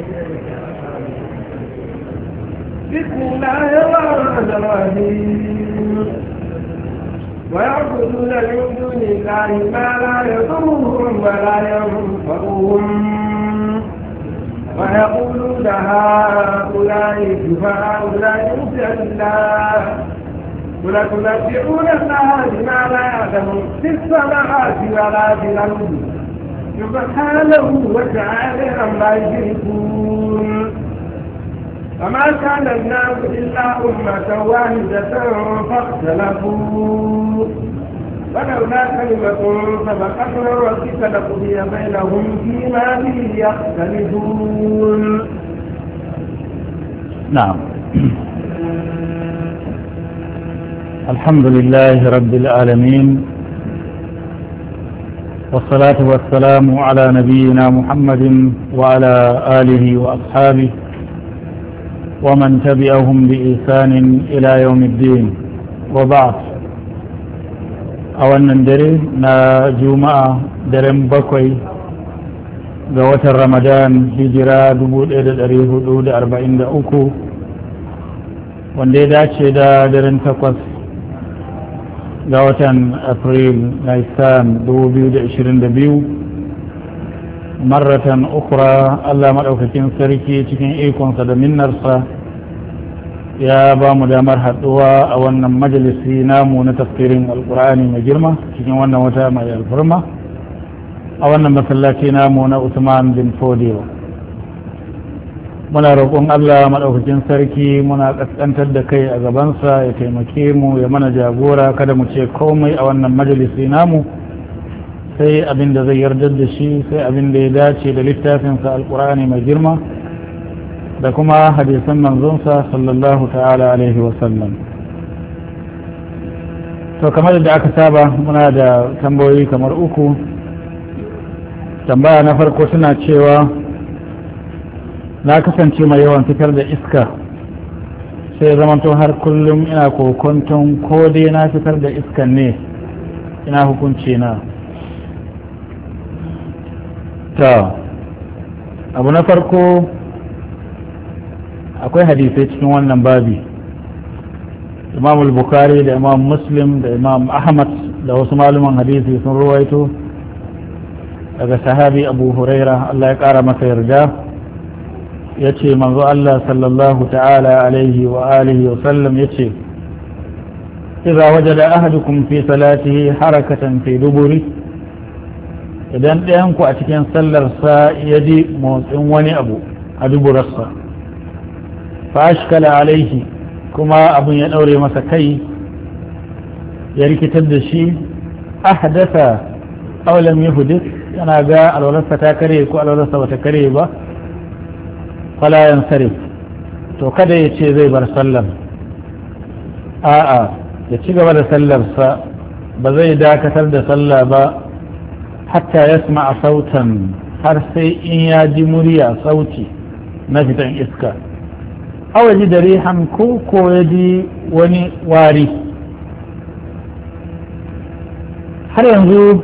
بسم الله الرحمن الرحيم ويعبدون من دون الله ما لا يضرهم ولا ينفعهم ويقولون هؤلاء شفعاؤنا عند الله قل تنبئون الله بما لا يعلم في السماوات ولا في الارض سبحانه وتعالى عما يشركون وما كان الناس الا امه واحده فاختلفوا ولولا كلمة سبقت من ربك لقضي بينهم فيما فيه يختلفون. نعم. الحمد لله رب العالمين والصلاة والسلام على نبينا محمد وعلى آله وأصحابه ومن تبعهم بإحسان إلى يوم الدين وبعد. a wannan dare na juma'a daren 7 ga watan ramadan hijira 1443 wanda ya dace da daren 8 ga watan april na istan 2022 marratan ukura allah maɗaukakin sarki cikin ikonsa da minnarsa ya ba mu damar haɗuwa a wannan majalisi namu na tafsirin alkur'ani mai girma cikin wannan wata mai alfarma a wannan masallaci namu na usman bin fodiyo. muna roƙon allah maɗaukakin sarki muna ƙasƙantar da kai a gabansa ya taimake mu ya mana jagora kada mu ce komai a wannan majalisi namu sai abin da zai yarda da shi sai abin da ya dace da littafinsa alkur'ani mai girma da kuma hadisan manzonsa sallallahu ta'ala alaihi wasallam. to kamar da aka saba muna da tambayoyi kamar uku. tambaya na farko suna cewa na kasance mai yawan fitar da iska sai zamanto har kullum ina kokonton ko dai na fitar da iskan ne ina hukunci na. ta abu na farko akwai hadisai cikin wannan babi. imam al-bukhari da imam muslim da imam ahmad da wasu maluman hadisi sun ruwaito daga sahabi abu huraira Allah ya kara masa yarda ya ce manzo Allah sallallahu ta'ala alaihi wa alihi wa sallam ya ce idza wajada ahadukum fi salatihi harakatan fi duburi idan ɗayanku a cikin sallarsa ya ji motsin wani abu a duburarsa فأشكل عليه كما أبو ينوري مسكي يركي تدشي أحدث أو لم يحدث أنا جاء الولسة تاكريك والولسة وتكريبة فلا ينصرف تو كده يتشي زي برسلم يتشي قبل سلم بزي داك تلد سلبا حتى يسمع صوتا حرسي إن ياجي مريا صوتي نجدا إسكا aw ji da rihan ko ya ji wani wari. har yanzu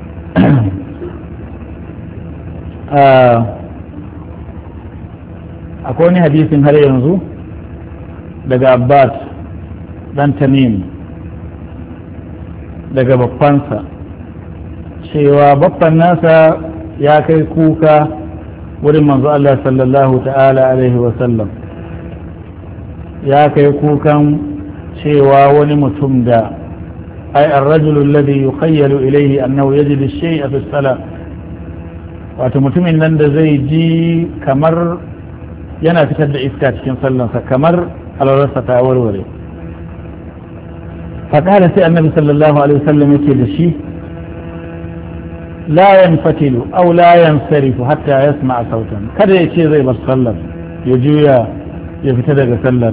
akwai wani hadisin har yanzu daga abbas dan tamim daga babbansa cewa babban nasa ya kai kuka wurin manzo Allah sallallahu ta'ala alaihi wasallam ya kai kukan cewa wani mutum da ai ar-rajulu alladhi yukhayyalu ilayhi annahu yajidu ash-shay'a fi as-salat wato mutumin nan da zai ji kamar yana fitar da iska cikin sallansa kamar alwarsa ta warware faƙala sai annabi sallallahu alaihi wasallam yake da shi la yanfatilu aw la yansarifu hatta yasma'a sautan kada ya ce zai bar sallar ya juya ya fita daga sallar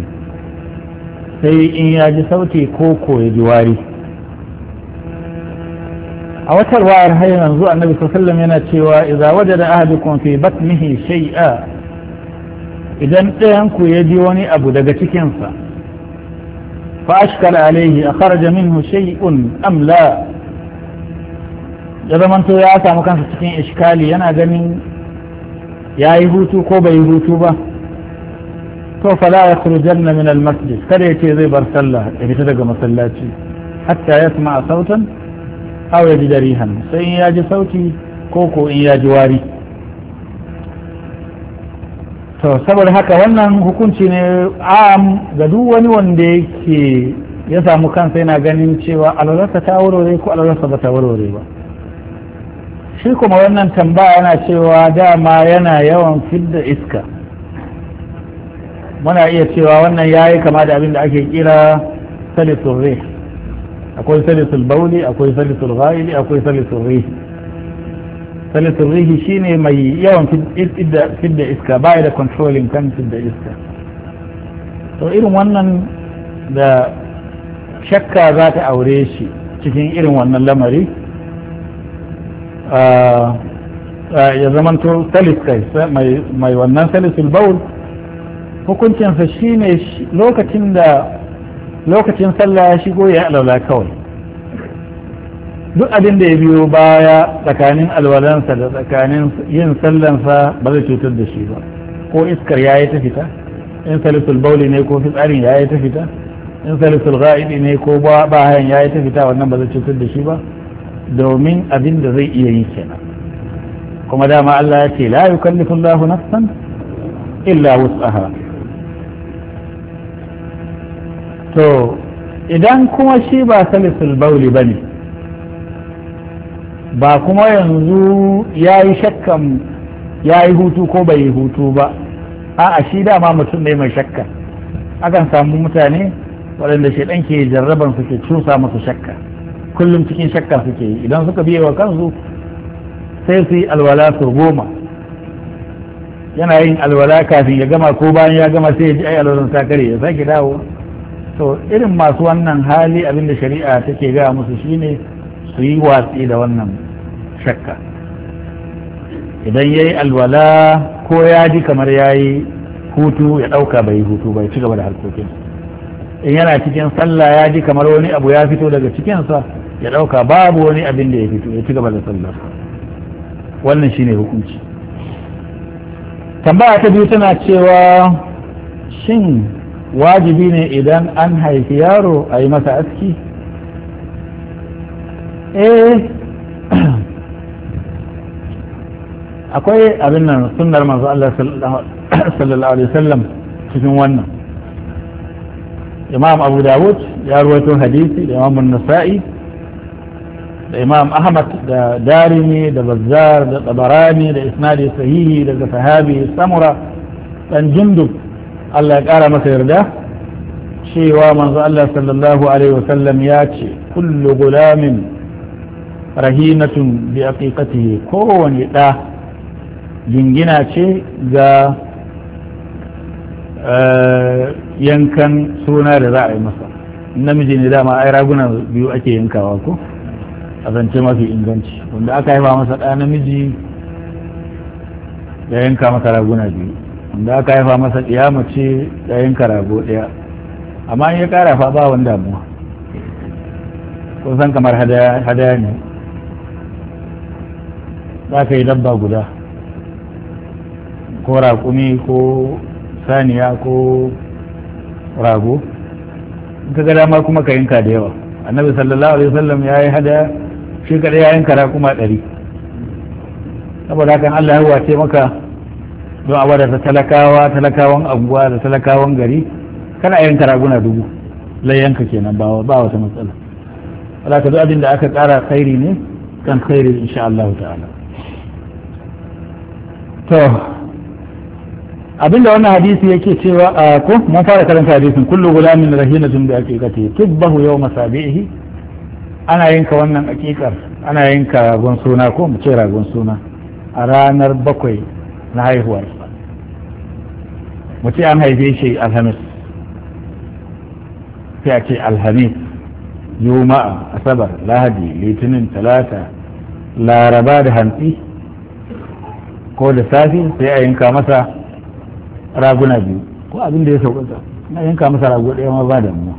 sai in ya ji sauti ko ya ji wari. a wata wayar har yanzu annabi sallallahu yana cewa idza wajada ahadukum fi batnihi shay'a idan ɗayan ku ya ji wani abu daga cikinsa fa ashkala alaihi akhraja minhu shay'un am la ya zamanto ya samu kansa cikin iskali yana ganin ya yi hutu ko bai yi hutu ba to fala ya khurujanna min al-masjid kada ya ce zai bar sallah ya fita daga masallaci hatta ya sama sautan aw ya ji darihan sai in ya ji sauti ko in ya ji wari to saboda haka wannan hukunci ne am ga duk wani wanda yake ya samu kansa yana ganin cewa alwalarsa ta warware ko alwalarsa ba ta warware ba shi kuma wannan tambaya yana cewa dama yana yawan fidda iska muna iya cewa wannan yayi kama da abin da ake kira salisul rih akwai salisul bauli akwai salisul ghaili akwai salisul rih salisul rih shine mai yawan fidda iska baya da controlling kan fidda iska to irin wannan da shakka za ta aure shi cikin irin wannan lamari ya zamanto salis kai mai wannan salisul baul hukuncinsa shine lokacin sallah ya shigo ya alwala kawai duk abin da ya biyo baya tsakanin alwalansa da tsakanin yin sallansa ba zai cutar da shi ba ko iskar ya yi ta fita in salisul bauli ne ko fitsarin ya yi ta fita in salisul ga'idi ne ko bayan ya yi ta fita wannan ba zai cutar da shi ba domin abin da zai iya yi kenan kuma dama Allah ya ce la yukallifu Allahu nafsan illa wus'aha to idan kuma shi ba salisul bauli bane ba kuma yanzu ya yi shakkan ya yi hutu ko bai yi hutu ba a'a shi dama mutum ne mai shakka akan samu mutane waɗanda shaidan ke jarraban suke cusa masu shakka kullum cikin shakka suke yi idan suka biye wa kansu sai su yi alwala su 10 yana yin alwala kafin ya gama ko bayan ya gama sai ya ji ai alwalan ta kare ya sake dawo to irin masu wannan hali abinda shari'a take gaya musu shine su yi watsi da wannan shakka idan ya yi alwala ko ya ji kamar ya yi hutu ya ɗauka bai yi hutu bai ci gaba da harkokin in yana cikin sallah ya ji kamar wani abu ya fito daga cikinsa ya ɗauka babu wani abin da ya fito ya ci gaba da sallar wannan shine hukunci tambaya ta biyu tana cewa shin wajibi ne idan an haifi yaro a yi masa aski akwai abin nan sunnar manzo Allah sallallahu alaihi wasallam cikin wannan imam abu dawud ya ruwaito hadisi da imam nasa'i da imam ahmad da darimi da bazzar da tabarani da isnadi sahihi daga sahabi samura dan jundub Allah ya kara masa yarda cewa manzo Allah sallallahu alaihi wasallam ya ce kullu gulamin rahinatun bi aqiqatihi kowane da jingina ce ga yankan suna da za a yi masa namiji ne dama ai raguna biyu ake yankawa ko a zance mafi inganci wanda aka haifa masa ɗa namiji ya yanka masa raguna biyu wanda aka haifa masa ɗiya mace ya yanka rago ɗaya amma in ya ƙara fa ba wani damuwa kun san kamar hadaya ne za ka yi dabba guda ko raƙumi ko saniya ko rago in ka ga dama kuma ka yanka da yawa annabi sallallahu alaihi wasallam ya yi hadaya shi kaɗai ya yanka raƙuma 100 saboda hakan Allah ya wace maka don a wadata talakawan anguwa da talakawan gari kana yanka raguna 1000 layyanka kenan ba wata matsala wala ka duk abin da aka ƙara khairi ne kan khairi insha Allah ta'ala to abinda wannan hadisi yake cewa ko mun fara karanta hadisin kullu gulamin rahinatun bi aqiqati tubbahu yawma sabihi ana yanka wannan aqiqar ana yanka ragon suna ko mu ce ragon suna a ranar 7 na haihuwar mu ce an haife shi alhamis sai a ce alhamis juma'a asabar lahadi litinin talata laraba da hantsi ko da safi sai a yanka masa raguna 2 ko abin da ya sauƙaƙa na yanka masa rago ɗaya ma ba da mu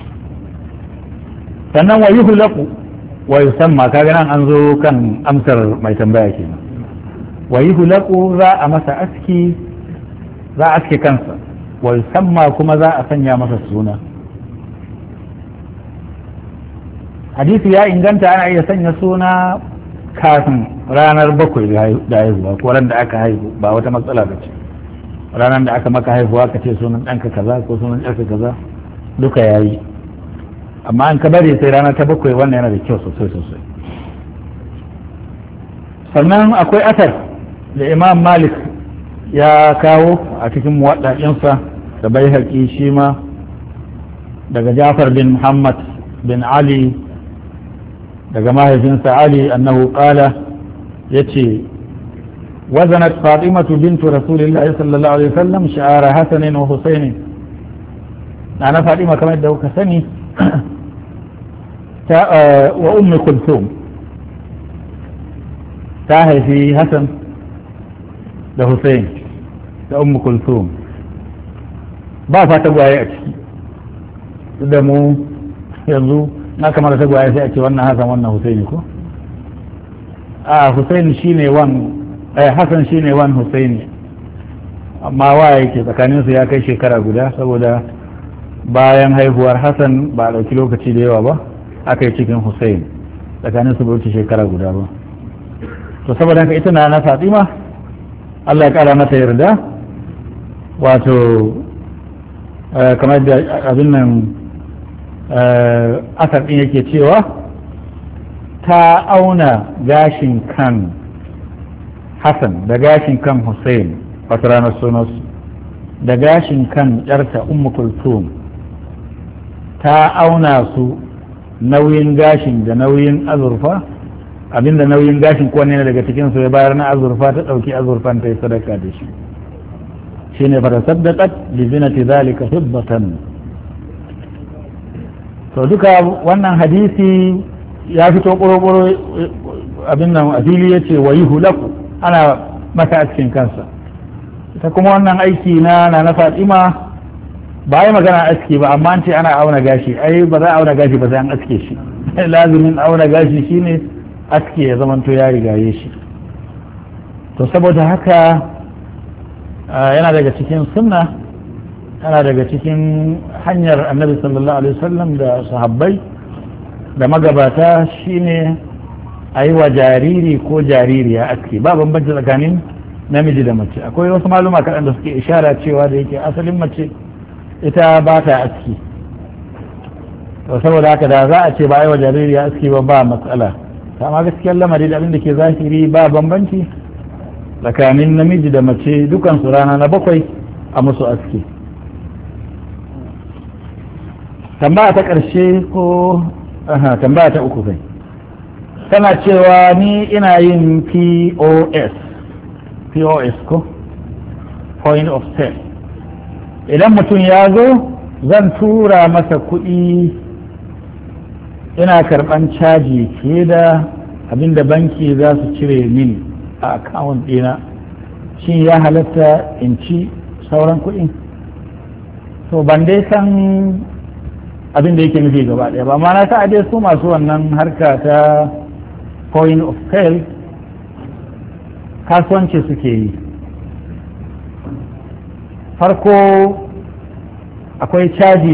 sannan wa yuhlaqu wa yusamma kaga nan an zo kan amsar mai tambaya kenan wa yuhlaqu za a masa aski za a aske kansa wa yusamma kuma za a sanya masa suna. hadisi ya inganta ana iya sanya suna kafin ranar 7 da haihuwa ko ran da aka haihu, ba wata matsala ba ce. ranar da aka maka haihuwa ka ce sunan ɗanka kaza ko sunan ɗanka kaza duka ya yi, amma an ka bari sai rana ta 7 wannan yana da kyau sosai sosai. sannan akwai asar da imam malik ya kawo a cikin muwaɗaɗinsa da bai haƙi shi ma daga jafar bin muhammad bin ali daga mahaifinsa ali annahu qala yace wazanat fatimatu bintu rasulillahi sallallahu alaihi wasallam sha'ara hasanin wa husainin. ana fatima kamar da kuka sani wa ummi kulthum ta haifi hasan da husain da ummi kulthum, ba fata gwaye a ciki da mu yanzu na kamar ta gwaye sai a ce wannan hasan wannan husaini ko a husaini shine hasan shine wan husaini, amma waye yake tsakanin su ya kai shekara guda, saboda bayan haihuwar hasan ba a ɗauki lokaci da yawa ba aka yi cikin husaini, tsakanin su bai shekara guda ba. to saboda haka ita na fatima Allah ya kara mata yarda, wato kamar da abin nan asar ɗin yake cewa ta auna gashin kan Hassan da gashin kan Hussein wata ranar sunansu da gashin kan ƴarta Ummu Kulthum, ta auna su nauyin gashin da nauyin azurfa, abinda nauyin gashin kowanne ne daga cikin su ya bayar na azurfa, ta ɗauki azurfan ta yi sadaka da shi shine fa tasaddaqat bi zinati zalika hibbatan. to duka wannan hadisi ya fito ƙoro abin nan a fili ya ce wa yi hulaku ana masa a cikin kansa. ita kuma wannan aiki na fatima ba yi magana aski ba, amma an ce ana auna gashi, ai ba za a auna gashi ba sai an aske shi lazimin auna gashi shine aske ya zamanto ya rigaye shi. to saboda haka yana daga cikin sunna, yana daga cikin hanyar annabi sallallahu alaihi wasallam da sahabbai da magabata shine a yi wa jariri ko jaririya aski, ba bambanci tsakanin namiji da mace. akwai wasu maluma kaɗan da suke ishara cewa da yake asalin mace ita ba ta aski, to saboda haka da za a ce ba a yi wa jaririya aski ba matsala, amma gaskiyar lamari da abin da ke zahiri ba bambanci tsakanin namiji da mace, dukansu rana na 7 a musu aski. tambaya ta ƙarshe ko tambaya ta 3 kai tana cewa ni ina yin POS ko point of sale. idan mutum ya zo zan tura masa kuɗi, ina karɓan caji fiye da abinda banki za su cire mini a akawun ɗina, shin ya halatta in ci sauran kuɗin? to ban dai san abin da yake nufi gaba ɗaya ba, amma na sa dai su masu wannan harka ta point of sale kasuwanci suke yi. farko akwai caji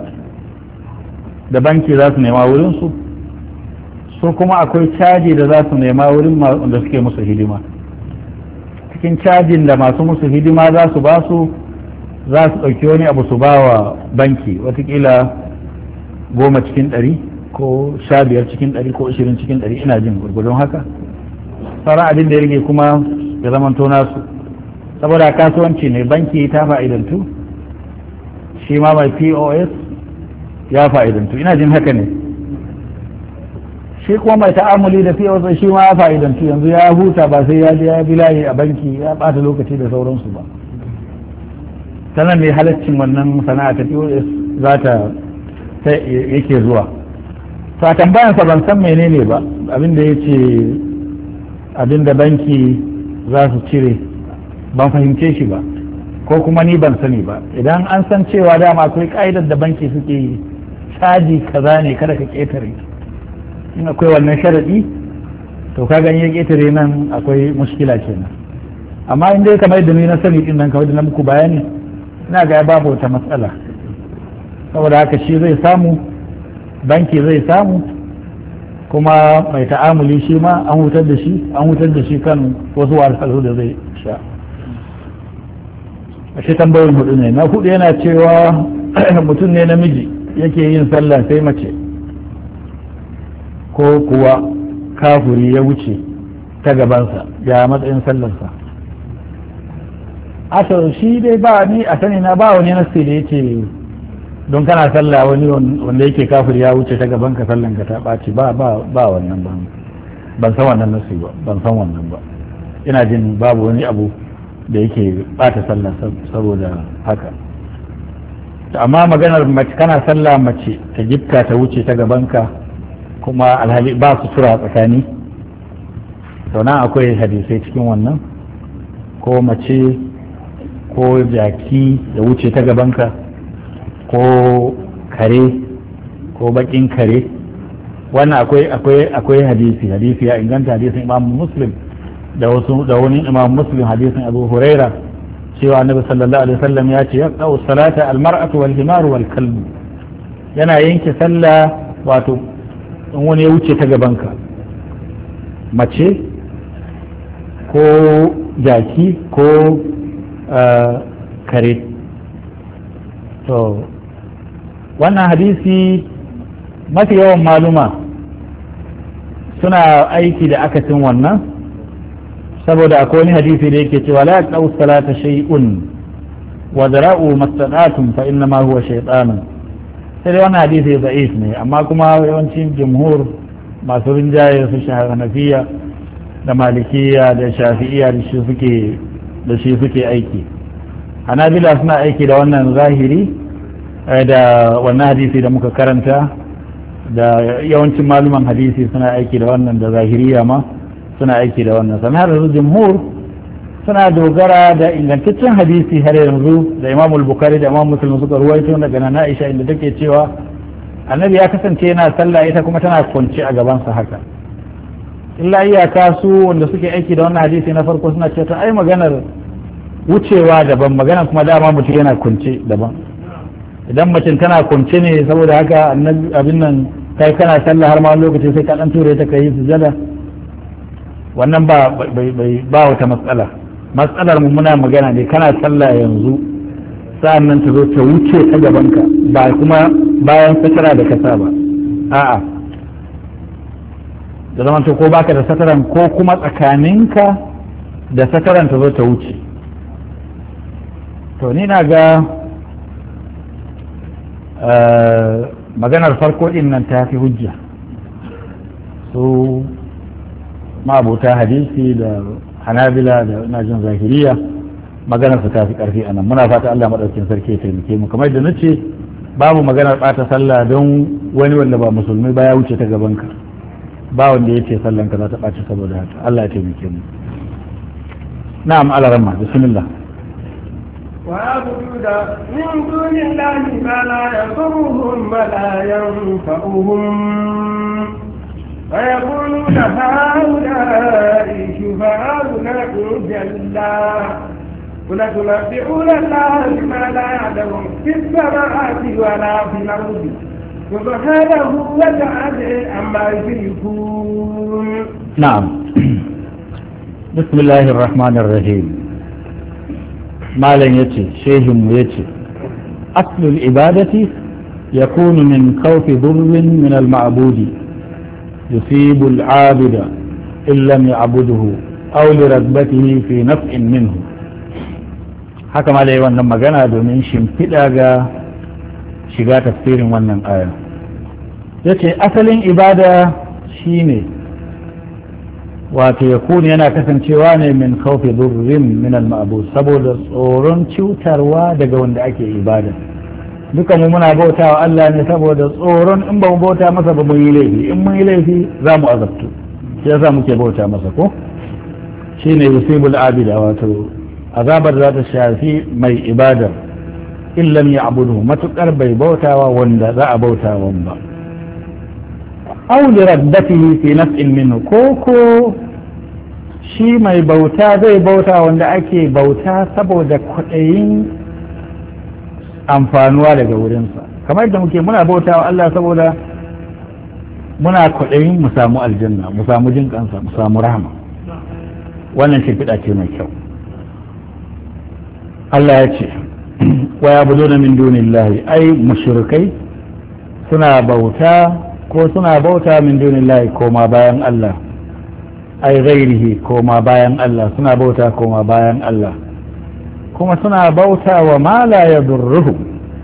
da banki za su nema wurinsu, su kuma akwai caji da za su nema wurin da suke musu hidima. cikin cajin da masu musu hidima za su ba su, za su ɗauki wani abu su ba wa banki, watakila 10 cikin 100 ko 15 cikin 100 ko 20 cikin 100, ina jin gurgudun haka. sauran abin da ya rage kuma ya zamanto nasu, saboda kasuwanci ne, banki ta fa'idantu, shi ma mai POS ya fa'idantu, ina jin haka ne. shi kuma mai ta'amuli da POS shi ma ya fa'idantu, yanzu ya huta ba sai ya je ya bi layi a banki ya bata lokaci da sauransu ba. sanan ne halaccin wannan sana'a ta POS za ta yake zuwa. to a tambayansa ban san menene ba abinda ya ce abinda banki za su cire, ban fahimce shi ba, ko kuma ni ban sani ba. idan an san cewa dama akwai ka'idar da banki suke yi, caji kaza ne kada ka ƙetare, in akwai wannan sharaɗi to ka ganye ƙetare nan akwai mushkila kenan. amma in dai kamar yadda ni na sani din nan kamar da na muku bayani ina ga babu wata matsala saboda haka shi zai samu banki zai samu kuma mai ta'amuli shi ma an hutar da shi kan wasu wahalhalu da zai sha. A shi tambayoyin hudu ne. Na hudu yana cewa mutum ne namiji yake yin sallah sai mace ko kuwa kafuri ya wuce ta gabansa ya matsayin sallarsa. Asar shi dai ba ni a sani na ba wani nasi da yake don kana sallah wani wanda yake kafiri ya wuce ta gaban ka sallan ka ta ɓaci ba wannan ba ban san wannan nasi ba ban san wannan ba ina jin babu wani abu da yake ɓata sallah saboda haka amma maganar mace kana sallah mace ta gifta ta wuce ta gaban ka kuma alhali ba su tura tsakani to nan akwai hadisai cikin wannan ko mace ko jaki ya wuce ta gaban ka ko kare ko bakin kare wannan akwai hadisi ya inganta hadisin imam muslim da wani imam muslim hadisin abu huraira cewa annabi sallallahu alaihi wasallam ya ce yaqau salata almar'atu wal himaru wal kalbu yana yanke sallah wato in wani ya wuce ta gabanka mace ko jaki ko kare to wannan hadisi mafi yawan maluma suna aiki da akasin wannan saboda akwai wani hadisi da yake cewa la yaqau salata shay'un wa dara'u mastata'tum fa inna ma huwa shaytanun sai dai wannan hadisi da'if ne amma kuma yawancin jumhur masu rinjaye su hanafiya da malikiya da shafi'iya da shi suke aiki. Hanabila suna aiki da wannan zahiri da wannan hadisi da muka karanta da yawancin maluman hadisi suna aiki da wannan da zahiriya ma suna aiki da wannan sannan har jumhur suna dogara da ingantaccen hadisi har yanzu da Imam al-Bukhari da Imam Muslim suka ruwaito daga Nana Aisha inda take cewa annabi ya kasance yana sallah ita kuma tana kwance a gaban sa haka illa iyaka su wanda suke aiki da wannan hadisi na farko suna cewa ai maganar wucewa daban magana kuma dama mutum yana kunce daban idan macin tana kunce ne saboda haka abin nan kai kana sallah har ma lokaci sai ka dan ture ta kai sujada wannan ba wata matsalar mu muna magana ne kana sallah yanzu sa'an nan ta zo ta wuce ta gabanka ba kuma bayan satara da kasa ba a'a da zaman to ko baka da sataran ko kuma tsakaninka da sataran ta zo ta wuce to ni na ga maganar farko din nan ta fi hujja su ma'abuta hadisi da hanabila da ina jin zahiriya maganar su ta fi karfi a nan muna fata Allah madaukakin sarki ya taimake mu kamar da nace babu maganar bata sallah don wani wanda ba musulmi ba ya wuce ta gaban ka ba wanda ya ce sallan ka za ta ɓaci saboda haka Allah ya taimake mu na'am alaramma bismillah ويعبدون من دون الله ما لا يضرهم ولا ينفعهم ويقولون هؤلاء شفعاؤنا عند الله قل تنبئون الله بما لا يعلم في السماوات ولا في الأرض سبحانه وتعالى عما يشركون. نعم. بسم الله الرحمن الرحيم. malam yace shehin yace aslul ibadati yakunu min khawfi dhurrin min al-ma'budi yusibu al-'abida in lam ya'buduhu aw li ragbatihi fi naf'in minhu haka malai wannan magana domin shimfiɗa ga shiga tafsirin wannan aya yace asalin ibada shine wato ya kuni yana kasancewa ne min khawfi durrin min al-ma'bud saboda tsoron cutarwa daga wanda ake ibada duka mu muna bautawa Allah ne saboda tsoron in ba mu bauta masa ba mun yi laifi in mun yi laifi za mu azabtu shi yasa muke bauta masa ko shine yusibul abida wato azabar za ta shafi mai ibadar in lam ya'budu matukar bai bautawa wanda za a bautawa ba aw li raddatihi fi naf'in minhu ko shi mai bauta zai bauta wanda ake bauta saboda kwaɗayin amfanuwa daga wurinsa kamar yadda muke muna bauta wa Allah saboda muna kwaɗayin mu samu aljanna mu samu jin kansa mu samu rahama wannan shimfiɗa ce mai kyau Allah ya ce wa yabuduna min dunillahi ai mushrikai suna bauta ko suna bauta min dunillahi koma bayan Allah ai ghairihi koma bayan Allah suna bauta koma bayan Allah kuma suna bauta wa ma la yadurruhu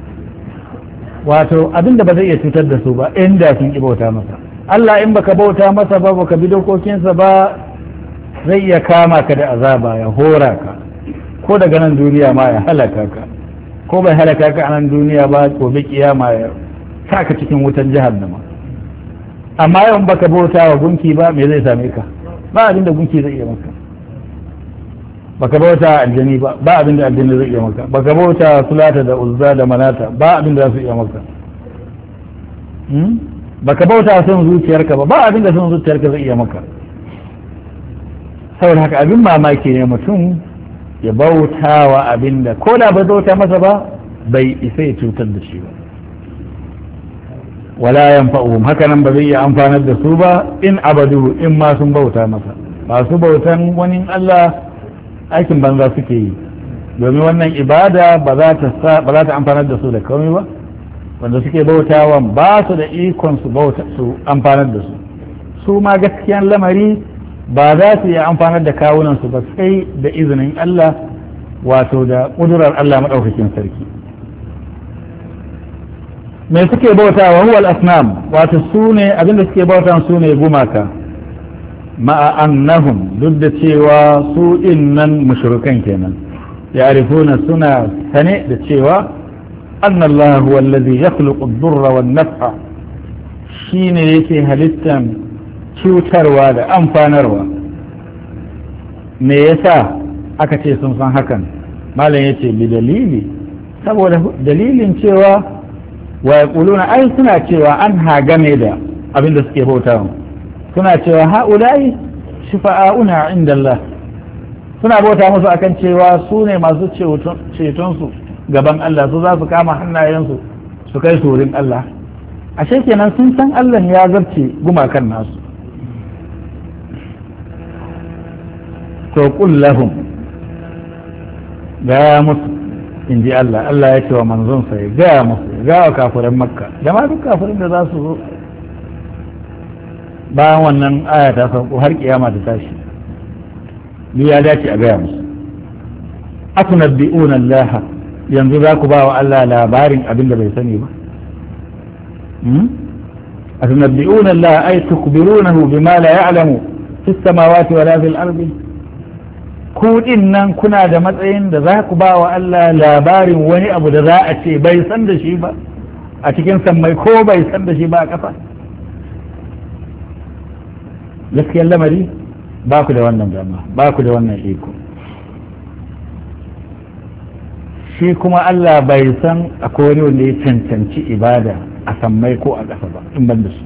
wato abinda ba zai iya cutar da su ba inda sun ki bauta masa Allah in baka bauta masa ba baka bi dokokinsa ba zai iya kama ka da azaba ya hora ka ko daga nan duniya ma ya halaka ka ko bai halaka ka a nan duniya ba gobe kiyama ya saka cikin wutan jahannama amma yawan baka bauta wa gunki ba me zai same ka ba abin da gunki zai iya maka baka bauta aljani ba ba abin da aljani zai iya maka baka bauta sulata da uzza da manata ba abin da za su iya maka baka bauta son zuciyarka ba abin da son zuciyarka zai iya maka saboda haka abin mamaki ne mutum ya bauta wa abin da ko da ba bauta masa ba bai isa ya cutar da shi ba wala yanfa'uhum haka nan ba zai iya amfanar da su ba in abadu in ma sun bauta masa masu bautan wani Allah aikin banza suke yi domin wannan ibada ba za ta amfanar da su da komai ba wanda suke bautawan ba su da ikon su amfanar da su su ma gaskiyan lamari ba za su iya amfanar da kawunansu ba sai da izinin Allah wato da ƙudurar Allah maɗaukakin sarki me suke bauta wa huwal asnam wato su ne abinda suke bauta su ne gumaka ma'a annahum duk da cewa su nan mushrikan kenan ya'rifuna suna sane da cewa anna Allah huwa allazi yakhluqu ad-durra wan-naf'a shine yake halittan cutarwa da amfanarwa me yasa aka ce sun san hakan malam yace bi dalili saboda dalilin cewa wa yaquluna ai suna cewa an hagame da abin da suke bautawa suna cewa haula'i shifa'auna inda Allah suna bauta musu akan cewa su ne masu ceton su gaban Allah su za su kama hannayensu su kai su wurin Allah ashe kenan sun san Allah ya zarce gumakan nasu to qul lahum ga musu in ji Allah Allah ya ce wa manzon sa ga musu ga wa kafirin makka da ma duk kafirin da za su zo bayan wannan aya ta sauko har kiyama ta tashi ni ya dace a gaya musu atunabbi'una Allah yanzu za ku ba wa Allah labarin abin da bai sani ba atunabbi'una Allah ay tukbirunahu bima la ya'lamu fi samawati wala fil ardi ku din nan kuna da matsayin da za ku ba wa Allah labarin wani abu da za a ce bai san da shi ba a cikin sammai ko bai san da shi ba a ƙasa gaskiyar lamari ba ku da wannan dama ba ku da wannan iko shi kuma Allah bai san akwai wani wanda ya cancanci ibada a sammai ko a ƙasa ba in ban da shi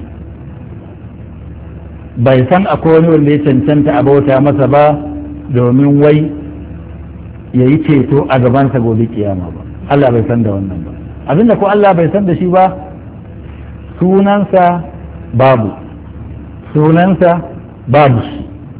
bai san akwai wani wanda ya cancanta a bauta masa ba domin wai ya yi ceto a gabansa gobe kiyama ba Allah bai san da wannan ba abinda ko Allah bai san da shi ba sunansa babu shi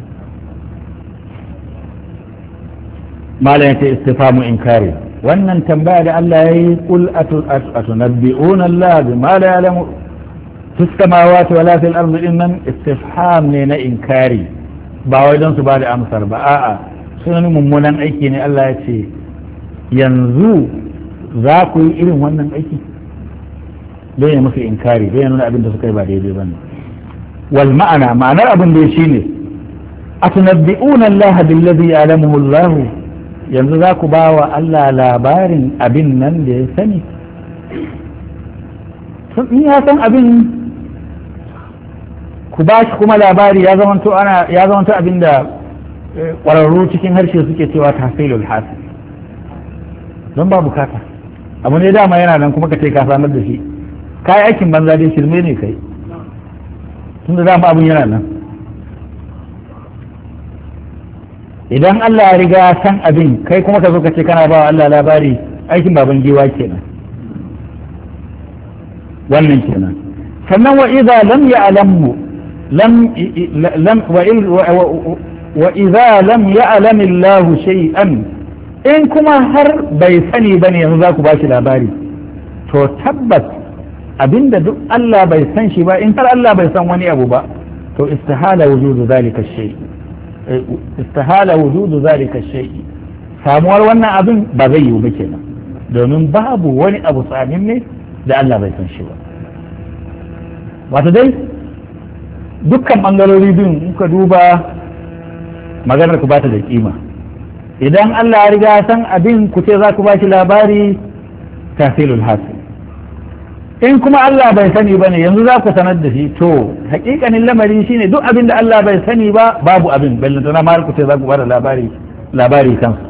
malam ta istifamu inkari wannan tambaya da Allah ya yi qul atunabbi'una Allah bima la ya'lamu fis samawati wala fil ardi innan istifham ne na inkari ba wai don su ba da amsar ba a'a sunan mummunan aiki ne Allah ya ce yanzu za ku yi irin wannan aiki don ya musu inkari don ya nuna abin da suka yi ba daidai ba ne wal ma'anar abin da shi ne atunabbi'una Allah billazi ya'lamuhu Allah yanzu za ku ba wa Allah labarin abin nan da ya sani in ya san abin ku ba shi kuma labari ya zamanto abin da ƙwararru cikin harshe suke cewa tafsilul hasil don ba bukata abu ne dama yana nan kuma ka ce ka samar da shi kai aikin banza dai shirme ne kai tunda dama abin yana nan idan Allah ya riga san abin kai kuma ka zo ka ce kana ba wa Allah labari aikin baban giwa kenan wannan kenan sannan wa idza lam ya'lamu lam wa idza lam ya'lam Allah shay'an in kuma har bai sani bane yanzu za ku ba shi labari to tabbas abinda duk Allah bai san shi ba in har Allah bai san wani abu ba to istihala wujudu zalika shay istihala wujudu zalika shay samuwar wannan abin ba zai yiwu ba kenan domin babu wani abu tsamin ne da Allah bai san shi ba wato dai dukkan bangarori biyun muka duba maganar ku bata da kima idan Allah ya riga san abin ku ce za ku ba shi labari tafsilul hasil in kuma Allah bai sani ba ne yanzu za ku sanar da shi to hakikanin lamari shine duk abin da Allah bai sani ba babu abin ballantana ma ku ce za ku bada labari kansa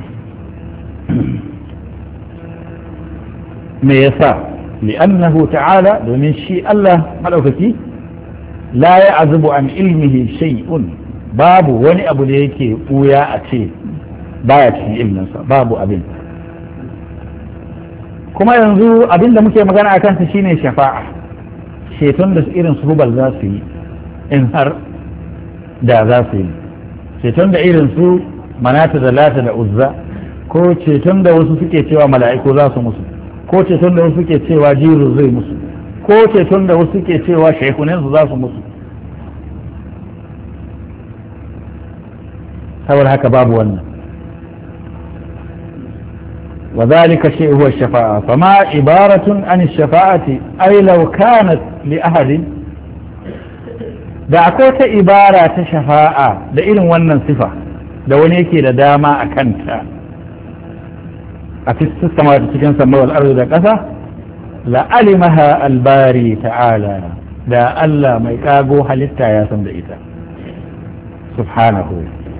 me yasa li'annahu ta'ala domin shi Allah madaukaki la ya'zubu an ilmihi shay'un babu wani abu da yake buya a ce baya cikin ilminsa babu abin kuma yanzu abin da muke magana a kansa shine shafa'a ceton da irin su hubal za su yi in har da za su yi ceton da irin su manata da lata da uzza ko ceton da wasu suke cewa mala'iku za su musu ko ceton da wasu suke cewa jiru zai musu ko ceton da wasu suke cewa shaikunan su za su musu saboda haka babu wannan وذلك شيء هو الشفاعة فما عبارة عن الشفاعة أي لو كانت لأحد da akwai ta ibara ta shafa'a da irin wannan sifa da wani yake da dama a kanta a sama da cikin samawar arzu da ƙasa la'alimaha albari ta'ala da Allah mai ƙago halitta ya san da ita subhanahu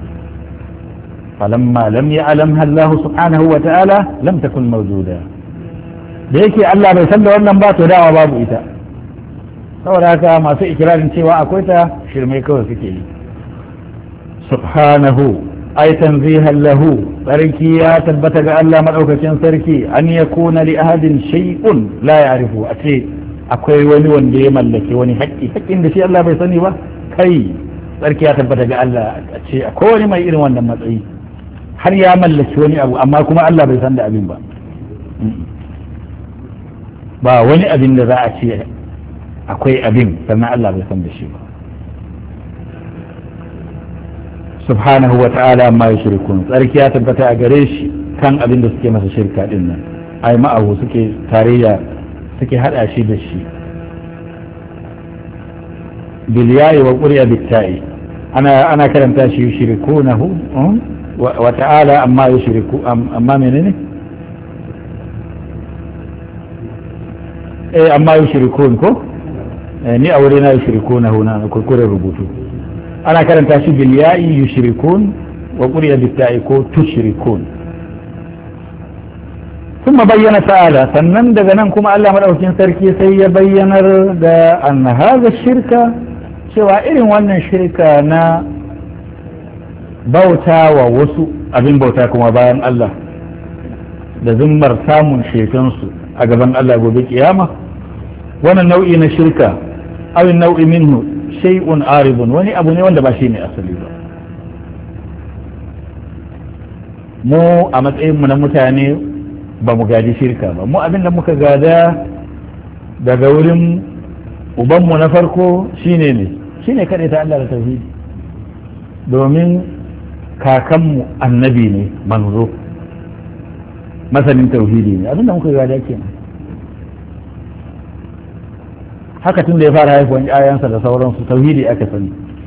فلما لم يعلمها الله سبحانه وتعالى لم تكن موجودة da yake Allah bai san da wannan ba to dawa babu ita saboda haka masu ikirarin cewa akwai ta shirme kawai suke yi subhanahu ay tanzihan lahu sarki ya tabbata ga Allah madaukakin sarki an yakuna li ahadin shay'un la ya'rifu a ce akwai wani wanda ya mallake wani haƙƙin da shi Allah bai sani ba kai sarki ya tabbata ga Allah a ce akwai wani mai irin wannan matsayi har ya mallaki wani abu amma kuma Allah bai san da abin ba ba wani abin da za a ce akwai abin sannan Allah bai san da shi ba subhanahu wa ta'ala ma yushrikun tsarki ya tabbata a gare shi kan abin da suke masa shirka din nan ai ma'ahu suke tarayya suke hada shi da shi bil ya'i wa quriya bit ta'i ana karanta shi yushrikunahu وتعالى أما يشركوا أما منني أما يشركون كو ni aurena yushrikuna huna kurkure rubutu ana karanta shi bil ya'i yushrikun wa quriya bit ta'i ko tushrikun kuma bayyana ta'ala sannan daga nan kuma Allah madaukakin sarki sai ya bayyanar da an hadha shirka cewa irin wannan shirka na bauta wa wasu abin bauta kuma bayan Allah da zimmar samun shekansu a gaban Allah gobe kiyama wannan nau'i na shirka awin nau'i minhu shay'un aribun wani abu ne wanda ba shi ne asali ba mu a matsayin mu na mutane ba mu gadi shirka ba mu abin da muka gada daga wurin ubanmu na farko shine ne shine kaɗai ta Allah da tauhidi domin kakanmu annabi ne manzo masanin tauhidi ne abinda muka gada kenan haka tun da ya fara haifuwan ayansa da sauransu tauhidi aka sani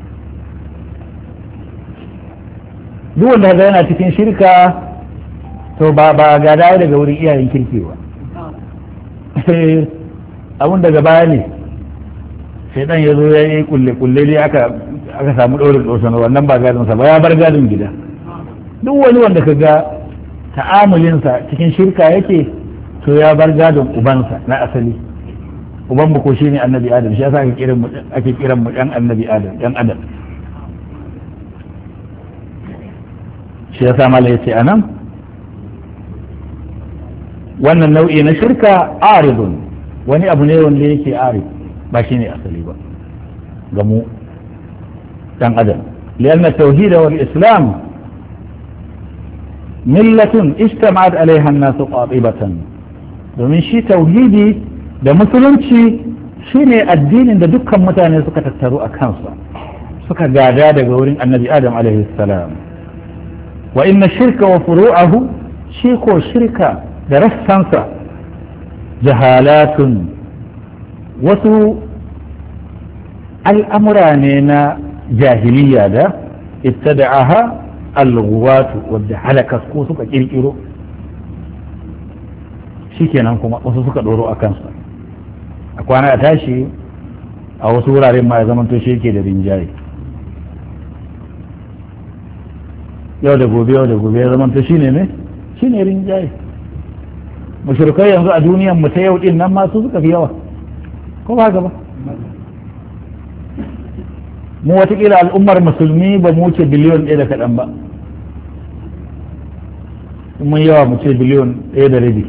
duk wanda ga yana cikin shirka to ba gada daga wurin iyayen kirki ba abun daga baya ne sai dan ya zo ya yi kulle ne aka samu ɗaurin ɗosano wannan ba gadonsa ba ya bar gadon gida duk wani wanda ka ga ta'amulinsa cikin shirka yake to ya bar gadon ubansa na asali uban mu ko shine annabi adam shi yasa ake kiran mu ɗan annabi adam ɗan adam shi ya sama ya ce a nan wannan nau'i na shirka aridun wani abu ne wanda yake arid ba shi ne asali ba ga mu dan adam lianna tauhid wal islam millatun ijtama'at alaiha an-nas qatibatan domin shi tauhidi da musulunci shine addinin da dukkan mutane suka tattaru a kansa suka gada daga wurin annabi adam alaihi salam wa inna shirka wa furu'ahu shi ko shirka da rassansa jahalatun wasu al'amura ne na jahiliya da ibtada'aha al-ghuwatu wadda halakas ko suka kirkiro shikenan kuma wasu suka doro a kansa a kwana a tashi a wasu wuraren ma ya zamanto shi yake da rinjaye yau da gobe ya zamanto shine ne shine rinjaye mushrikai yanzu a duniyan mu ta yau din nan ma su suka fi yawa ko ba gaba mu watakila al'ummar musulmi ba mu wuce biliyon ɗaya da kaɗan ba mun yawa mu ce biliyon ɗaya da rabi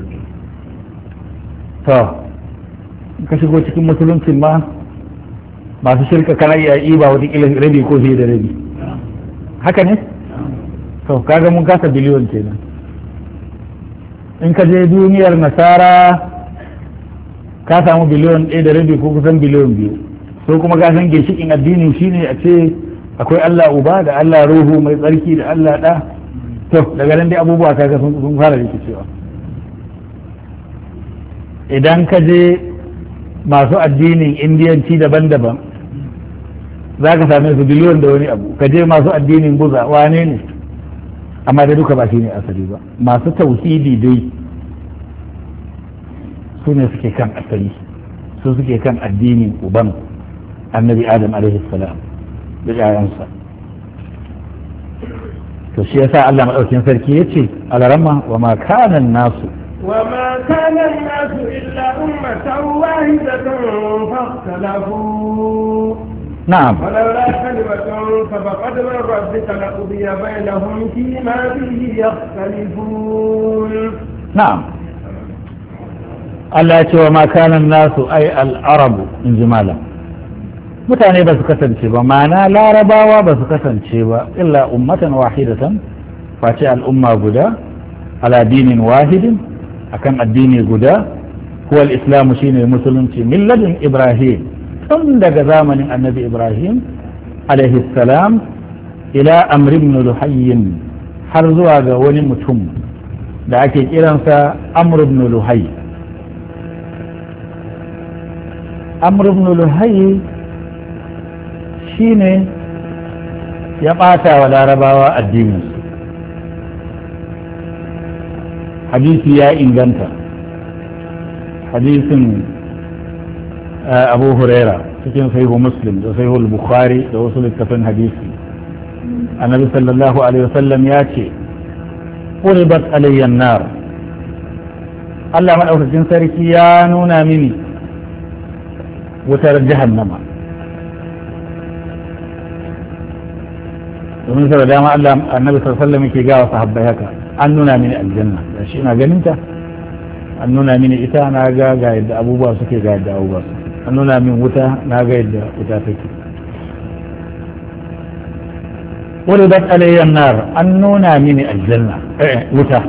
to ka shigo cikin musuluncin ma masu shirka kana iya ba watakila rabi ko fiye da rabi haka ne to kaga mun kasa biliyon kenan in ka je duniyar nasara ka samu biliyon ɗaya da rabi ko kusan biliyon biyu so kuma ka san ginshikin addini shine a ce akwai Allah uba da Allah ruhu mai tsarki da Allah ɗa to daga nan dai abubuwa kaga sun fara rikicewa idan ka je masu addinin indiyanci daban-daban za ka same su biliyon da wani abu ka je masu addinin buza wane ne amma da duka ba shi ne asali ba masu tauhidi dai su ne suke kan asali su suke kan addinin uban annabi adam alaihi salam da yayansa to shi yasa Allah madaukin sarki yace alaramma wa ma kana nasu وما كان الناس إلا أمة واحدة فاختلفوا نعم ولولا كلمة سبقت من ربك لقضي بينهم فيما فيه يختلفون نعم Allah ya ce wa makanan nasu ai al'arabu in ji malam mutane ba su kasance ba ma'ana larabawa ba su kasance ba illa ummatan wahidatan face al'umma guda ala dinin wahidin akan addini guda huwa al-islamu shine musulunci milladin ibrahim tun daga zamanin annabi ibrahim alaihi salam ila amr ibn luhayy har zuwa ga wani mutum da ake kiransa amr ibn luhayy amr ibn luhayy shine ya ɓata wa larabawa addininsu hadisi ya inganta hadisin abu huraira cikin sahihu muslim da sahihu bukhari da wasu littafin hadisi annabi sallallahu alaihi wasallam ya ce quribat alayya nar Allah madaukakin sarki ya nuna mini wutar jahannama domin sau da dama Allah annabi sallallahu alaihi wasallam yake gawa sahabbai haka an nuna mini aljanna da shi ina ganin ta an nuna mini ita na ga yadda abubuwa suke ga yadda abubuwa an nuna min wuta na ga yadda wuta take uridat alayya nar an nuna mini aljanna wuta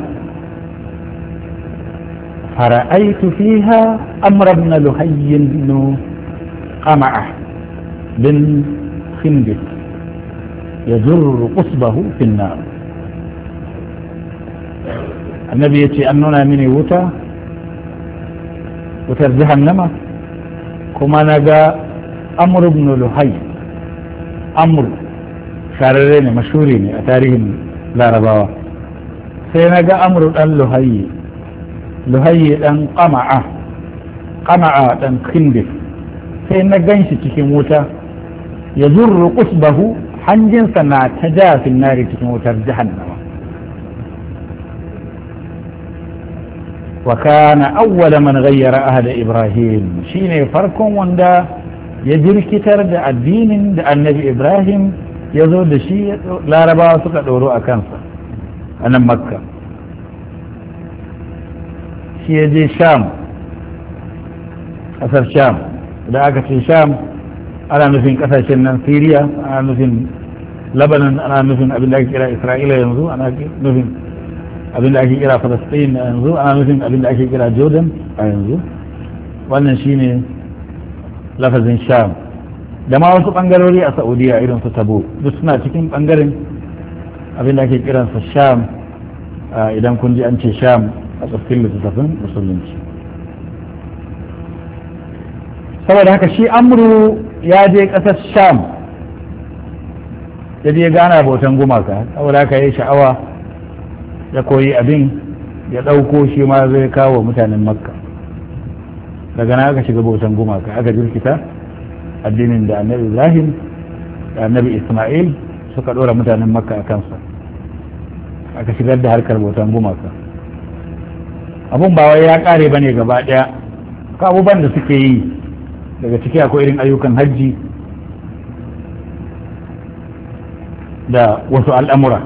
fara'aytu fiha amr ibn luhayy ibn qama'a bin khindq يجر قصبه في النار النبي يتي أننا مني وتا وترجها كما نجا أمر بن لحي أمر شاررين مشهورين أتاريهم لا رباوة سينجا أمر أن لحي أن قمع أن خندف سينجا تكي موتا يجر قصبه hanjinsa na ta ja fin nari cikin wutar jahannama wa kana awwala man ghayyara ahda ibrahim shine farkon wanda ya jirkitar da addinin da annabi ibrahim ya zo da shi larabawa suka ɗoro a kansa a nan makka shi ya je sham ƙasar sham da aka ce sham ana nufin ƙasashen nan syria ana nufin lebanon ana nufin abin da ake kira isra'ila yanzu ana nufin abin da ake kira palestine a yanzu ana nufin abin da ake kira jordan a yanzu wannan shine lafazin sham da ma wasu bangarori a saudiya irin su tabo duk suna cikin bangaren abin da ake kiransa sham idan kun ji an ce sham a tsoffin littattafin musulunci saboda haka shi amru ya je ƙasar sham ya je gana bautan gumaka saboda haka ya yi sha'awa ya koyi abin ya ɗauko shi ma zai kawo mutanen makka daga nan aka shiga bautan gumaka aka jirkita addinin da annabi ibrahim da annabi isma'il suka ɗora mutanen makka a kansa aka shigar da harkar bautan gumaka abun ba wai ya ƙare ba ne gaba ɗaya ka abubuwan da suke yi daga ciki akwai irin ayyukan hajji da wasu al'amura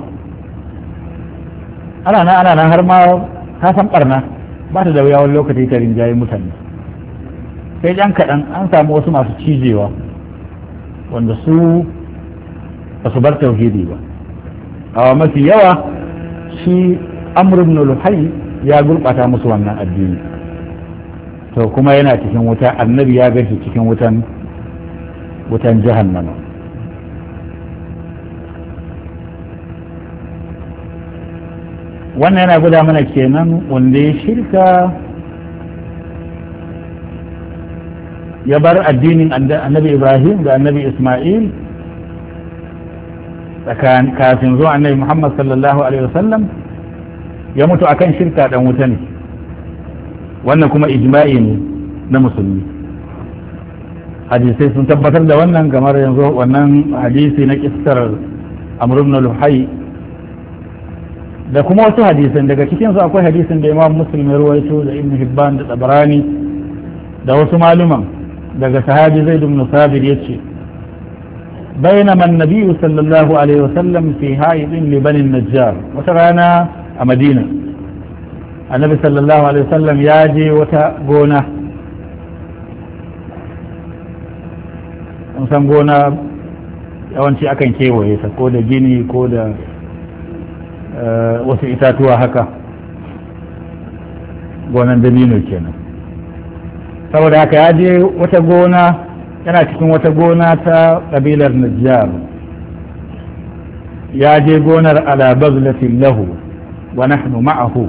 ana nan har ma ta san barna ba ta da wuya wani lokaci ta rinjaye mutane sai ɗan kaɗan an samu wasu masu cijewa wanda su ba su bar tauhidi ba a mafi yawa shi amr ibn luhai ya gurɓata musu wannan addini to kuma yana cikin wuta annabi ya gashi cikin wutan jahannama wannan yana guda mana kenan wanda ya shirka ya bar addinin annabi ibrahim da annabi isma'il kafin zuwa annabi muhammad sallallahu alaihi wasallam ya mutu akan shirka dan wuta ne wannan kuma ijma'i ne na musulmi hadisai sun tabbatar da wannan kamar yanzu wannan hadisi na kissar amr ibn luhai da kuma wasu hadisan daga cikin su akwai hadisin da imam muslim ya ruwaito da ibn hibban da tabarani da wasu maluman daga sahabi zaid ibn sabir yace بينما النبي صلى الله عليه وسلم في حائط لبني النجار وترانا مدينة النبي صلى الله عليه وسلم ياجي وتقونا san gona yawanci akan kewaye ta ko da gini ko da wasu itatuwa haka gonan dabino kenan saboda haka ya je wata gona yana cikin wata gona ta ƙabilar najjar ya je gonar ala bazlatin lahu wa nahnu ma'ahu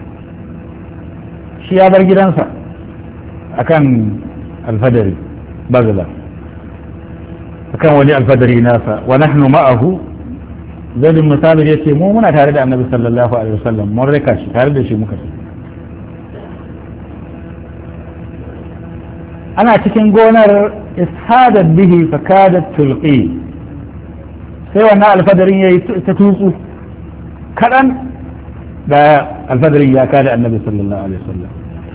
shi ya bar gidansa akan alfadari bazla akan wani alfadari nasa wa nahnu ma'ahu zaid ibn sabir yace mu muna tare da annabi sallallahu alaihi wasallam mun rika shi tare da shi muka ci ana cikin gonar ishadat bihi fakadat tulqi sai wannan alfadarin yayi ta tutsu kadan da alfadarin ya kada annabi sallallahu alaihi wasallam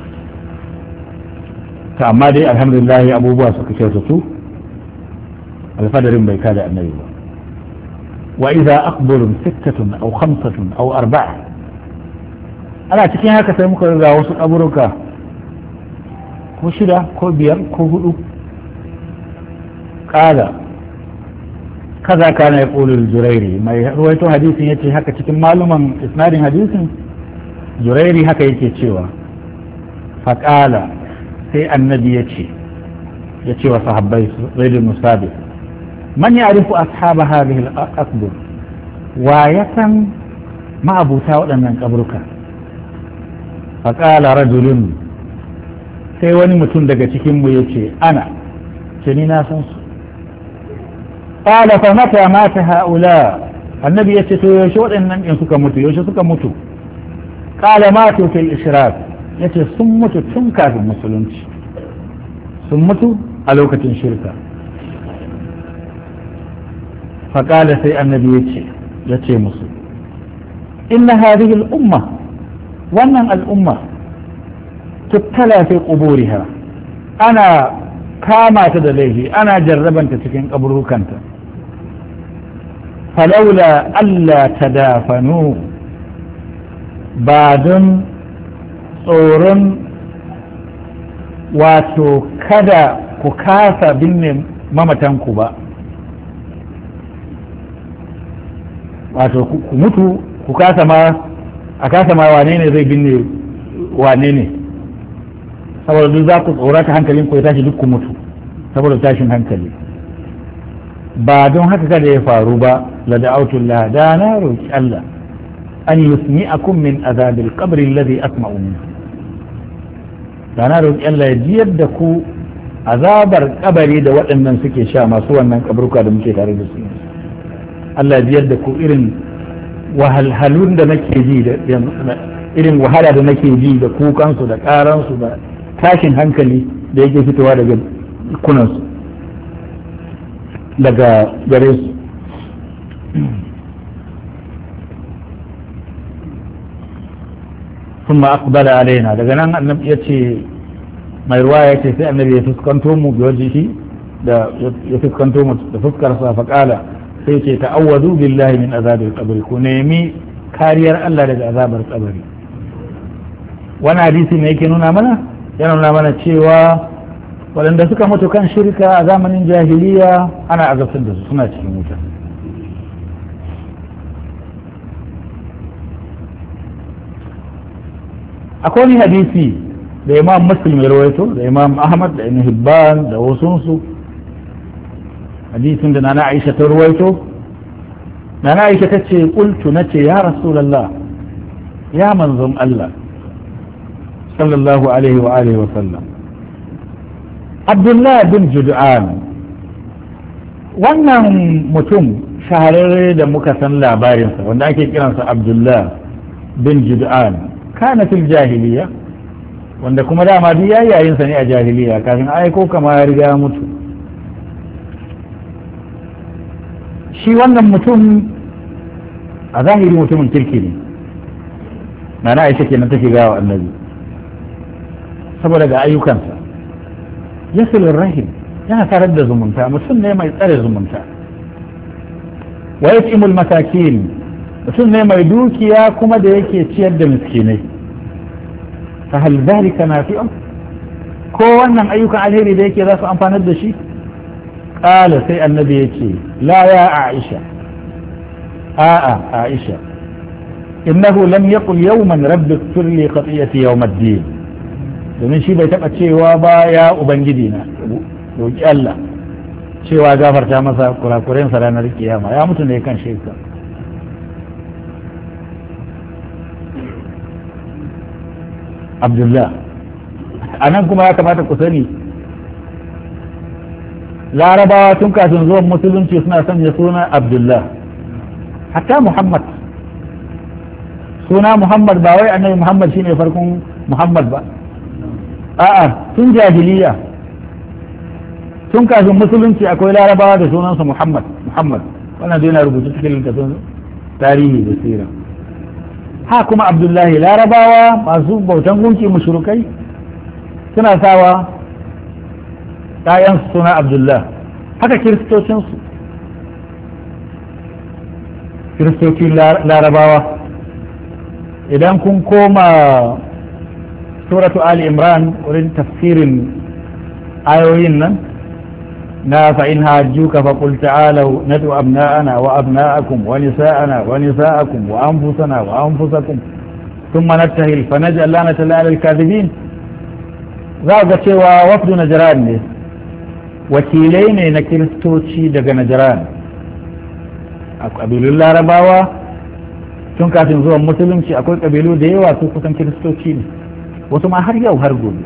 ta amma dai alhamdulillah abubuwa suka kyautatu alfadarin bai kada annabi ba wa idza aqbalun sittatun aw khamsatun aw arba'a ana cikin haka sai muka ga wasu kaburuka ko shida ko biyar ko hudu kada kaza kana ya ƙulul jurairi mai ruwaito hadisin ya ce haka cikin maluman isnadin hadisin jurairi haka yake cewa faƙala sai annabi ya ce wa sahabbai zaidun musabi man ya arifu ashaba hadhihi al-aqbur wa ya san ma'abuta waɗannan kaburka faƙala rajulun sai wani mutum daga cikinmu ya ce ana ce ni na san su ƙala fa mata mata ha'ula annabi ya ce to yaushe waɗannan ɗin suka mutu yaushe suka mutu ƙala matu fil ishraq ya ce sun mutu tun kafin musulunci sun mutu a lokacin shirka faƙala sai annabi ya ce musu inna hadhihi al-umma wannan al'umma تبتلى في قبورها أنا كامات دليه أنا جربنت تكين قبروكنت فلولا ألا تدافنوا ba don tsoron wato kada ku kasa binne mamatanku ba, wato ku mutu ku kasa ma a kasa ma wane ne zai binne wane ne, saboda duk za ku tsorata hankalin ku ya tashi duk ku mutu saboda tashin hankali. ba don haka kada ya faru ba la da'autullah, da na roki Allah an yusmi'akum min azabil qabri alladhi asma'u minhu, da na roki Allah ya jiyar da ku azabar kabari da waɗannan suke sha masu wannan kaburka da muke tare da su. Allah ya jiyar da ku irin wahalhalun da nake ji da irin wahala da nake ji da kukansu da karansu da tashin hankali da yake fitowa daga kunansu daga gare su. ثم أقبل علينا daga nan annabi yace mai ruwa yace sai annabi ya fuskanto mu ga wajihi da ya fuskanto mu da fuskar sa fa kala sai yace ta'awwadu billahi min azabil qabr, ku nemi kariyar Allah daga azabar kabari. Wani hadisi ne yake nuna mana, yana nuna mana cewa waɗanda suka mutu kan shirka a zamanin jahiliya ana azabtar da su, suna cikin wuta. akwai wani hadisi da imam muslim ya rawaito da imam ahmad da ibn hibban da wasunsu, hadisin da nana aisha ta rawaito. nana aisha ta ce qultu nace ya rasulullah, ya manzon Allah sallallahu alaihi wa alihi wa sallam, abdullah bin jud'an, wannan mutum shahararre da muka san labarinsa wanda ake kiransa abdullah bin jud'an, kana fil jahiliya, wanda kuma dama duk yayinsa ne a jahiliya kafin aiko kama ya riga mutu. shi wannan mutum a zahiri mutumin kirki ne, na aisha kenan take gawa annabi saboda ga ayyukansa. yasilur rahim, yana tarar da zumunta, mutum ne mai tsare zumunta. wa yat'imul masakin, mutum ne mai dukiya kuma da yake ciyar da miskinai. fa hal zalika nafi'un, ko wannan ayyukan alheri da yake za su amfanar da shi? qala sai annabi yace la ya aisha, a'a aisha, innahu lam yaqul yawman rabbi ighfir li khati'ati yawm ad-din, domin shi bai taba cewa ba ya ubangiji na roki Allah cewa gafarta masa kurakurensa ranar kiyama, ya mutu ne kan shirka. Abdullah, a nan kuma ya kamata ku sani larabawa tun kafin zuwan musulunci suna sanya suna Abdullah, hatta Muhammad, suna Muhammad ba wai annabi Muhammad shine farkon Muhammad ba, a'a tun jahiliya, tun kafin musulunci akwai larabawa da sunansa Muhammad. Wannan dai na rubutu cikin littafin tarihi da sira. ha kuma Abdullahi, larabawa masu bautan gunki mushrikai suna sawa ɗayansu suna Abdullah, haka kiristocinsu, kiristocin larabawa. idan kun koma suratu Ali Imran wurin tafsirin ayoyin nan na fa'in hajjuka faƙul ta'alau nadu abna'ana wa abna'akum wa nisa'ana wa nisa'akum wa anfusana wa anfusakum thumma nattahil fa naj'al lanata lil kadhibin. za ga cewa wafdu najran ne, wakilai ne na kiristoci daga najran a ƙabilun larabawa. tun kafin zuwan musulunci akwai ƙabilu da yawa su kusan kiristoci ne, wasu ma har yau har gobe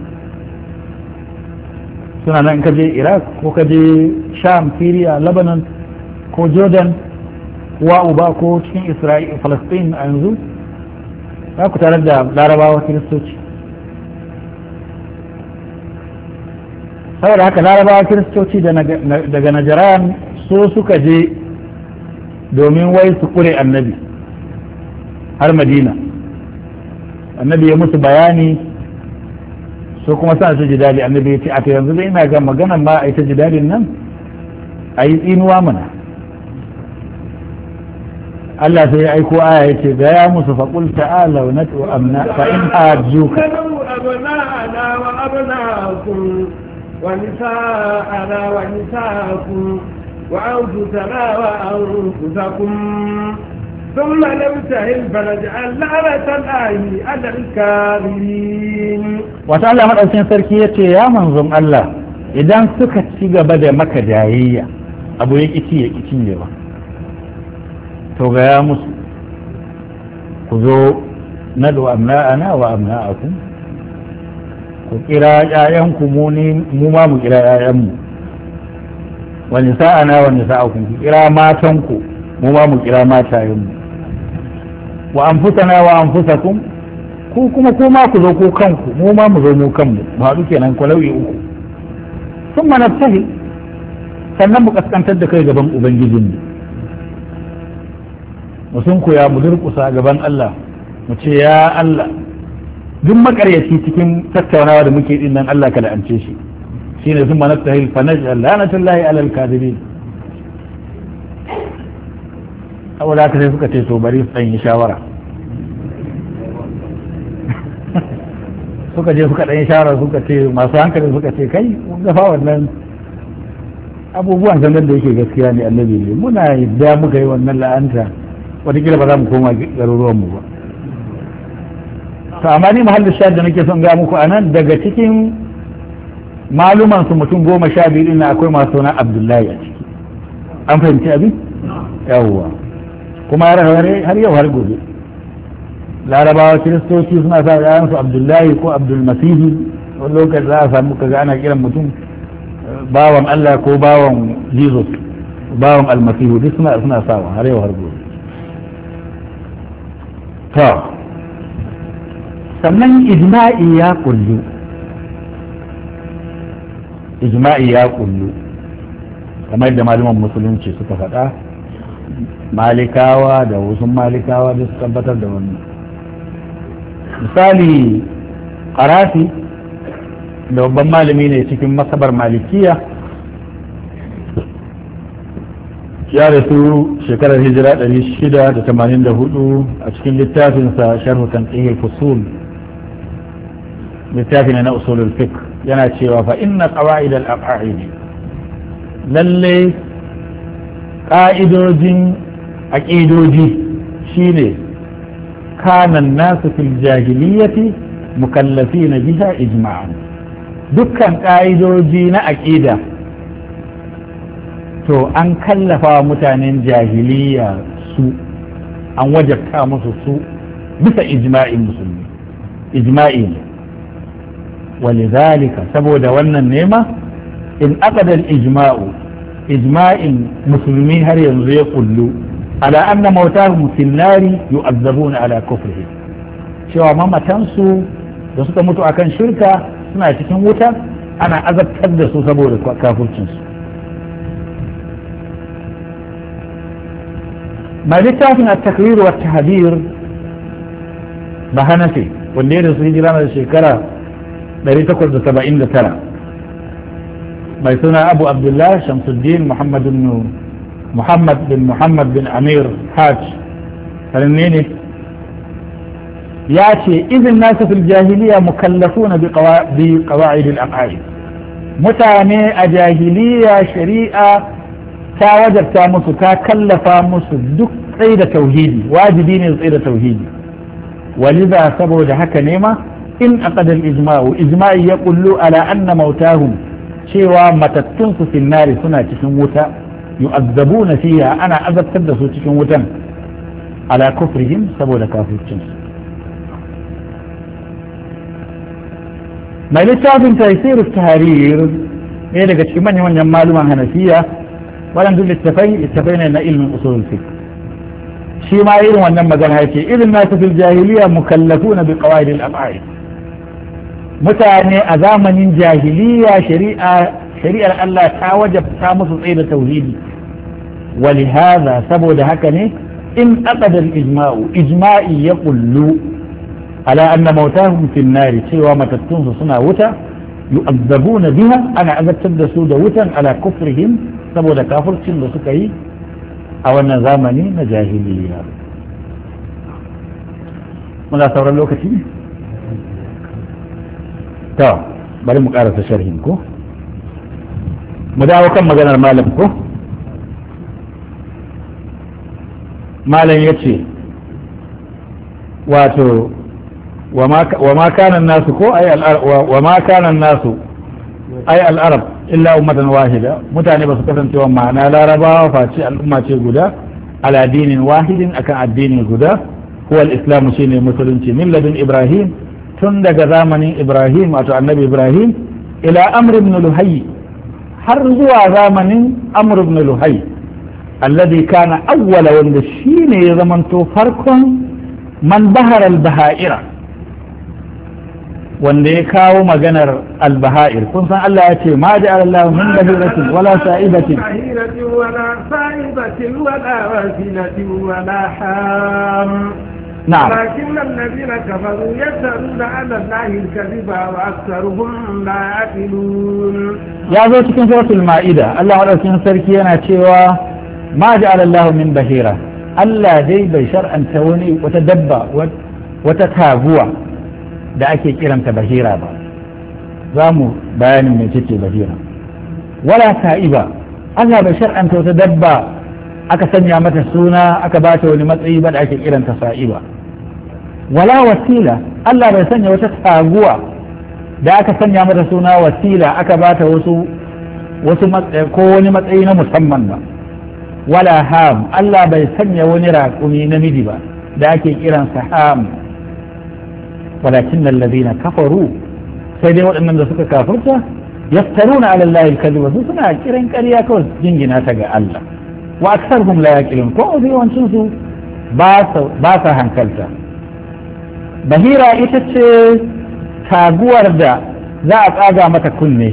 suna nan. ka je Iraq ko ka je Sham, Syria, Lebanon ko Jordan, wa uba ko cikin Isra'il, Palestine a yanzu za ku tarar da larabawa kiristoci. saboda haka larabawa kiristoci daga Najran so suka je domin wai su kure annabi har Madina. annabi ya musu bayani, so kuma sa su jidali. annabi ya ce a ta yanzu dai ina ga maganan ma a yi ta jidalin nan a yi tsinuwa mana, Allah sai ya aiko aya yace ga ya musu fa qul ta'ala wa natu amna fa in hajjuka أبناءنا وأبناءكم ونساءنا ونساءكم وأنفسنا وأنفسكم ثم نبتهل فنجعل لعنة الله على الكاذبين. وتعالى مدعوكين سركية يا منظم الله إذا سكت سيغا بدا مكة جاهية أبو يكتي يكتي توغا يا مسلم خذوا ندعو أبناءنا وأبناءكم ku kira ƴaƴanku mu ma mu kira ƴaƴanmu wa nisa'ana wa nisa'akum ku kira matanku mu ma mu kira matayenmu wa anfusana wa anfusakum ku kuma ku zo ku kanku mu ma mu zo mu kanmu mu haɗu kenan kwalawi uku sun manafsahi sannan mu kaskantar da kai gaban ubangijinmu mu sun koya mu durƙusa gaban Allah mu ce ya Allah duk makaryaci cikin tattaunawa da muke din nan Allah ka la'ance shi shine sun manastahil fa naj'al lanatullahi alal kadibin saboda haka sai suka ce to bari su yi shawara suka je suka ɗan shawara suka ce masu hankali suka ce kai gafa wannan abubuwan sannan da yake gaskiya ne annabi ne muna yadda muka yi wannan la'anta wataƙila ba za mu koma garuruwanmu ba to amma ni mahallin shahid da nake son ga muku anan daga cikin maluman su mutum 12 din akwai masu suna Abdullahi a ciki an fahimci abin yawwa kuma har yau har gobe larabawa kiristoci suna sa yayan su Abdullahi ko Abdul Masihi wani lokaci za a samu kaga ana kiran mutum bawan Allah ko bawan Jesus bawan almasihu duk suna sawa har yau har gobe to sannan ijma'i ya kullu kamar da malaman musulunci suka faɗa malikawa da wasu malikawa da su tabbatar da wannan misali ƙarafi da babban malami ne cikin masabar malikiya ya rasu shekarar hijira 684 a cikin littafinsa sharhu tanqihil fusul littafi na usulul fiqh yana cewa fa inna qawaid al aqaid lalle qa'idojin aqidoji shine kana an-nas fil jahiliyyati mukallafin biha ijma'an dukkan qa'idoji na aqida to an kallafa mutanen jahiliya su an wajabta musu su bisa ijma'in musulmi ijma'i ne ولذلك سبود wannan nema in aqada al-ijma'u ijma'in musulmi har yanzu ya kullu ala anna mawtahum fi an-nari yu'adzabuna ala kufrihi cewa mamatansu da suka mutu akan shirka suna cikin wuta ana azabtar da su saboda kafircin su ما littafin at-takrir wa at-tahdhir ba hanafi wanda ya rasu hijira da shekara 879 mai suna Abu Abdullah Shamsuddin Muhammad bin Amir Hajj sananne ne ya ce izin nasu fil jahiliya mukallafuna bi qawaid al-aqaid mutane a jahiliya shari'a ta wajabta musu ta kallafa musu duk tsaye da tauhidi wajibi ne tsaye da tauhidi waliza saboda haka ne ma in aqada al-ijma'u ijma'i ya kullu ala anna mautahum cewa matattun su finnari suna cikin wuta yu'azzabuna fiha ana azabtar da su cikin wutan ala kufrihim saboda kafircin su mai littafin taysir at-tahrir ne daga cikin manyan maluman hanafiya waɗanda littafai ne na ilmin usulul fiqh shi ma irin wannan magana yake irin nasu fil jahiliya mukallafuna bi qawaid al-af'al mutane a zamanin jahiliya shari'ar Allah ta wajabta musu tsaye da tauhidi ولهذا saboda haka ne in aqada al-ijma'u ijma'i ya kullu ala anna mautahum fi an-nar cewa matattun su suna wuta yu'adzabuna biha ana azabtar da su da wutan ala kufrihim saboda kafircin da suka yi a wannan zamani na jahiliya. muna sauran lokaci ne? to bari mu karasa sharhin ko mu dawo kan maganar malam ko malam ya ce wato wa ma kana nasu ko wa ma kana nasu ay al-arab illa ummatan wahida mutane ba su kasance wa ma'ana larabawa face al'umma ce guda ala dinin wahidin akan addini guda huwa al-islam shine musulunci min ladun ibrahim tun daga zamanin ibrahim wato annabi ibrahim ila amr ibn luhay har zuwa zamanin amr ibn luhay alladhi kana awwala wanda shine ya zamanto farkon man bahara al-baha'ira wanda ya kawo maganar al-baha'ir kun san Allah ya ce ma ja'ala Allah min bahiratin wala sa'ibatin wala sa'ibatin wala wasilatin wala ham na'am ولكن الذين كفروا يفترون على الله الكذب واكثرهم لا يعقلون ya zo cikin suratul ma'ida Allah madaukakin sarki yana cewa ma ja'ala Allah min bahira Allah dai bai shar'anta wani wata dabba wata taguwa da ake kiranta bahira ba za mu bayanin mai ce bahira wala sa'iba Allah bai shar'anta wata dabba aka sanya mata suna aka ba ta wani matsayi ba da ake kiranta sa'iba wala wasila Allah bai sanya wata taguwa da aka sanya mata suna wasila aka ba ta wasu ko wani matsayi na musamman ba wala ham Allah bai sanya wani raƙumi namiji ba da ake kiransa ham walakin alladhina kafaru sai dai waɗannan da suka kafirta yaftaruna ala Allah al-kadhiba su suna kiran ƙarya kawai jingina ta ga Allah wa aktharuhum la yaqilun ko yawancin su ba sa hankalta bahira ita ce taguwar da za a tsaga mata kunne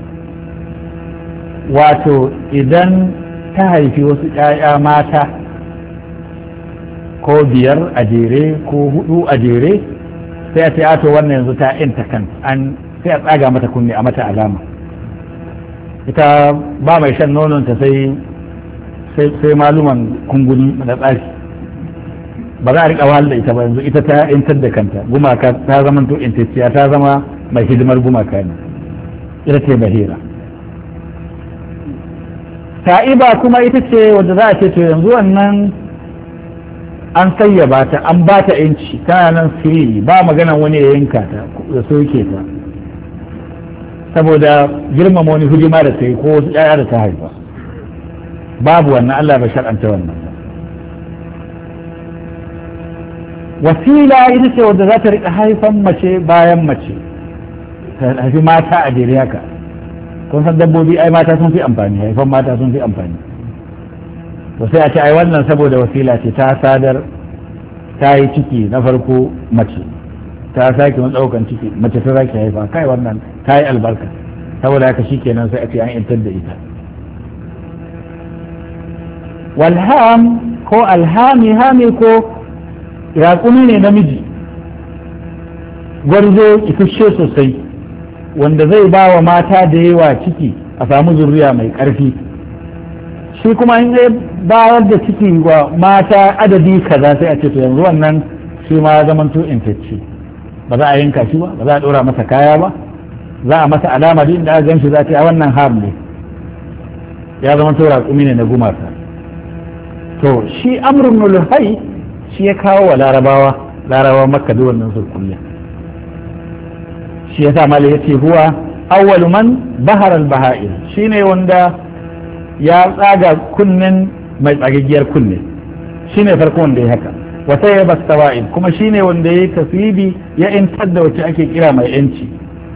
wato idan ta haifi wasu ‘ya'ya mata ko 5 a jere ko 4 a jere sai a ce ato wannan yanzu ta ‘yanta kan sai a tsaga mata kunne a mata alama ita ba mai shan nononta sai maluman kunguni da tsari ba za a riƙa wahal da ita ba yanzu ita ta ‘yantar da kanta gumaka ta zama to ‘yantacciya ta zama mai hidimar gumaka ne ita ce bahira ta'iba kuma ita ce wadda za a ce to yanzu wannan an sayyaba ta an ba ta yanci tana nan siriri ba maganan wani ya yanka ta ya soke ta saboda girmama wani hujima da ta yi ko wasu ƴaƴa da ta haifa babu wannan Allah bai shar'anta wannan wasila ita ce wadda za ta riƙa haifan mace bayan mace ta haifi mata a jere haka kun san dabbobi ai mata sun fi amfani haifan mata sun fi amfani to sai a ce ai wannan saboda wasila ce ta sadar ta yi ciki na farko mace ta sake wani ɗaukan ciki mace ta sake haifa kai wannan ta yi albarka saboda haka shi kenan sai a ce an yantar da ita walham ko alhami hami ko raƙumi ne namiji gwarzo ifishe sosai wanda zai ba wa mata da yawa ciki a samu zuriya mai ƙarfi shi kuma in zai bayar da ciki wa mata adadi kaza sai a ce to yanzu wannan shi ma zaman to intacce ba za a yanka shi ba ba za a ɗora masa kaya ba za a masa alama duk inda aka gan shi za a ce a wannan har ne ya zama to raƙumi ne na gumaka to shi amrun nulhai shi ya kawo wa larabawa makka da wannan sulkulla shi ya sa mali ya ce huwa awwalu man bahar al-baha'ir shine wanda ya tsaga kunnen mai tsagaggiyar kunne shine farko wanda ya haka wata ya bastawa'id kuma shine wanda ya tasiri ya intar da wacce ake kira mai yanci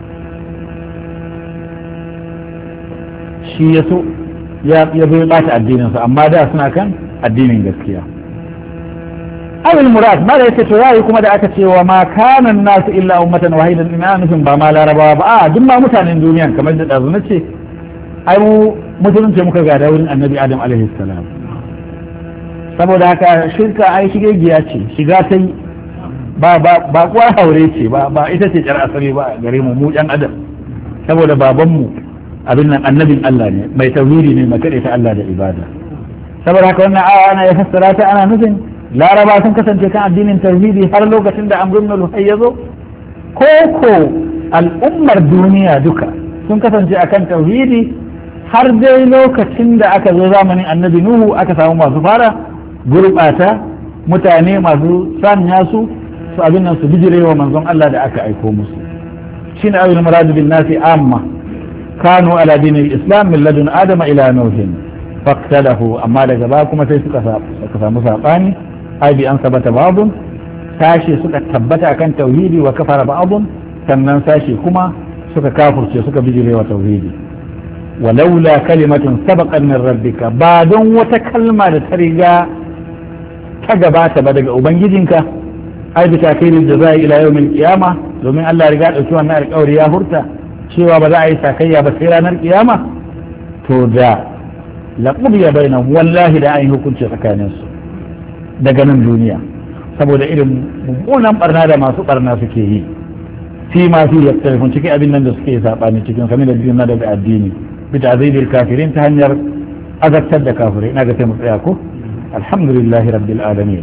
shi ya so ya bai bata addininsa amma da suna kan addinin gaskiya awil murad ma da yake to yayi kuma da aka ce wa ma kana nasu illa ummatan wahidan ina nufin ba ma larabawa ba a duk ma mutanen duniya kamar da dazu nace ai mu musulunci muka ga da wurin annabi adam alaihi salam saboda haka shirka ai shigegiya ce shiga ta yi ba kuwa haure ce ba ita ce jar asali ba gare mu yan adam saboda babanmu abin nan annabin Allah ne mai tauhidi ne mai ta Allah da ibada saboda haka wannan aya ana ya fassara ta ana nufin laraba sun kasance kan addinin tauhidi har lokacin da amrun luhai ya zo ko al'ummar duniya duka sun kasance akan tauhidi har dai lokacin da aka zo zamanin annabi nuhu aka samu masu fara gurbata mutane masu sanya su abin nan su bijirewa manzon Allah da aka aiko musu shine ayyul murad bin nasi amma kanu ala dinil islam min ladun adama ila nuhin faqtalahu amma daga ba kuma sai suka samu sabani ai bi an sabata ba'dun sashi suka tabbata akan tauhidi wa kafara ba'dun sannan sashi kuma suka kafurce suka bijirewa tauhidi walaula kalimatun sabaqat min rabbika ba don wata kalma da ta riga ta gabata ba daga ubangijinka ai bi takirin da zai ila yawmin qiyama domin Allah riga dauki wannan alƙawari ya hurta cewa ba za a yi sakayya ba sai ranar kiyama to da laqubiya bainahum wallahi da an yi hukunci tsakanin su daga nan duniya saboda irin mummunan barna da masu barna suke yi fi ma fi yaktarifun cikin abin nan da suke sabani cikin kamar da dinin da addini bi ta'zibil kafirin ta hanyar azabtar da kafirai ina ga sai mu tsaya ko alhamdulillahi rabbil alamin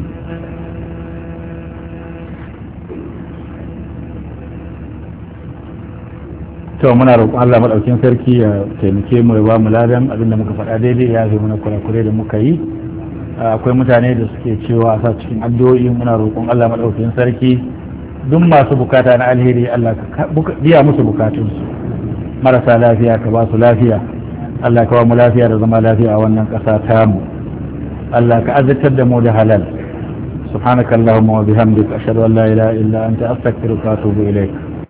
to muna roƙon Allah madaukin sarki ya taimake mu ya ba mu ladan abinda muka faɗa daidai ya zo mana kurakure da muka yi akwai mutane da suke cewa a sa cikin addu'o'i muna roƙon Allah madaukin sarki duk masu bukata na alheri Allah ka biya musu bukatunsu marasa lafiya ka ba su lafiya Allah ka ba mu lafiya da zama lafiya a wannan ƙasa tamu Allah ka azurtar da mu da halal subhanakallahumma wa bihamdika ashhadu an la ilaha illa anta astaghfiruka wa atubu ilaik